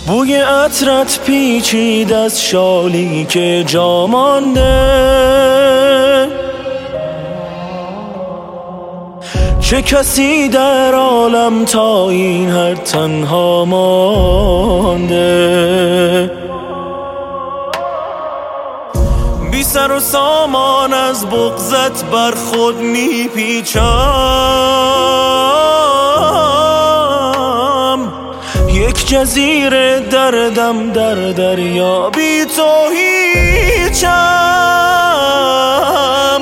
بوی عطرت پیچید از شالی که جا مانده. چه کسی در عالم تا این حد تنها مانده؟ بی سر و سامان از بغضت بر خود میپیچم. یک جزیره دردم در دریا، بی تو هیچم.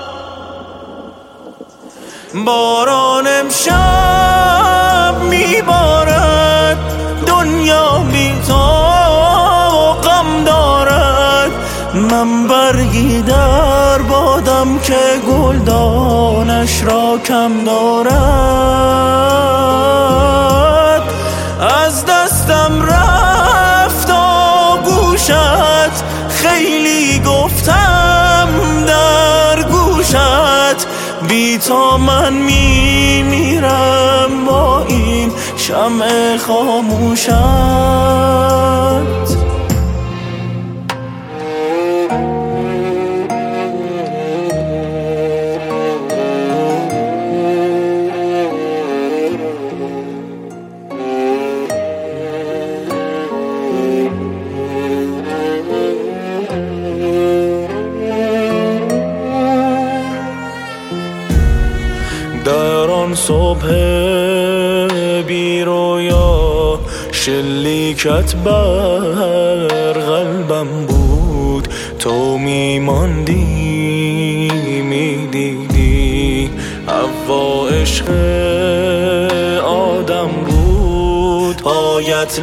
باران امشب میبارد، دنیا بی تو غم دارد. من برگی در بادم که گلدانش را کم دارد. از دستم رفت آغوشت، خیلی گفتم در گوشت. بی تو من میمیرم با این شمع خاموشت. در آن صبح بی رویا، شلیکت بر قلبم بود. تو میماندی میدیدی، حوا عشق آدم بود. پایت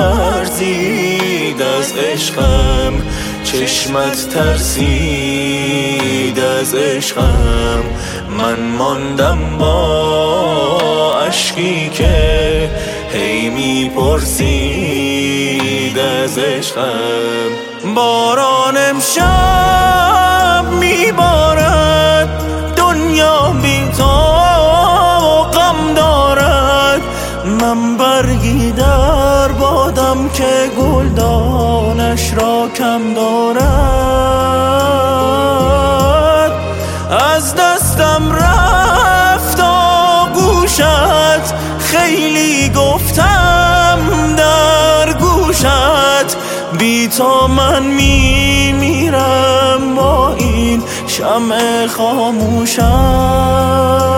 لرزید از عشقم، چشمت ترسید از عشقم. من ماندم با اشکی که هی میپرسید از عشقم. باران امشب میبارد، دنیا بی تو غم دارد. من برگی در بادم که گلدانش را کم دارد. از دستم رفت آغوشت، خیلی گفتم در گوشت. بی تو من میمیرم با این شمع خاموشت.